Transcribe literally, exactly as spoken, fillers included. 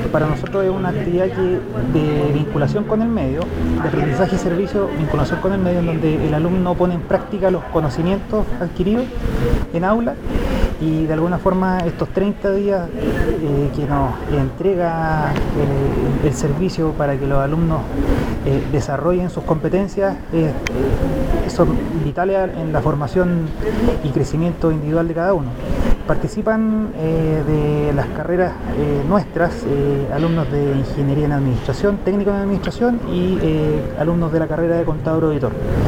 para nosotros es una actividad que, de vinculación con el medio, de aprendizaje y servicio, vinculación con el medio, en donde el alumno pone en práctica los conocimientos adquiridos en aula y de alguna forma estos treinta días eh, que nos entrega eh, el servicio para que los alumnos eh, desarrollen sus competencias eh, son vitales en la formación y crecimiento individual de cada uno. Participan eh, de las carreras eh, nuestras eh, alumnos de Ingeniería en Administración, Técnico en Administración y eh, alumnos de la carrera de Contador Auditor.